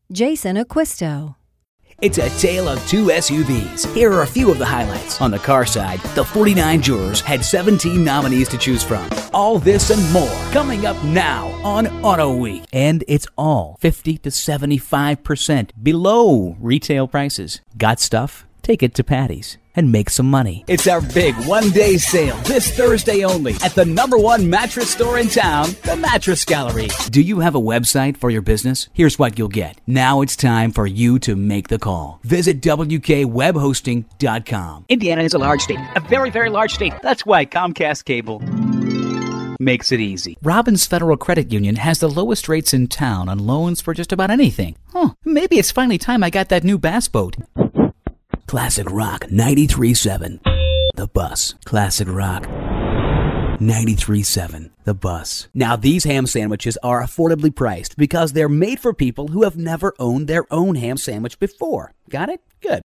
Jason Acquisto. It's a tale of two SUVs. Here are a few of the highlights. On the car side, the 49 jurors had 17 nominees to choose from. All this and more coming up now on Auto Week. And it's all 50 to 75% below retail prices. Got stuff? Take it to Patty's and make some money. It's our big one-day sale this Thursday only at the #1 mattress store in town, the Mattress Gallery. Do you have a website for your business? Here's what you'll get. Now it's time for you to make the call. Visit WKWebHosting.com. Indiana is a large state, a very, very large state. That's why Comcast Cable makes it easy. Robbins Federal Credit Union has the lowest rates in town on loans for just about anything. Maybe it's finally time I got that new bass boat. Classic Rock 93.7, The Bus. Classic Rock 93.7, The Bus. Now, these ham sandwiches are affordably priced because they're made for people who have never owned their own ham sandwich before. Got it? Good.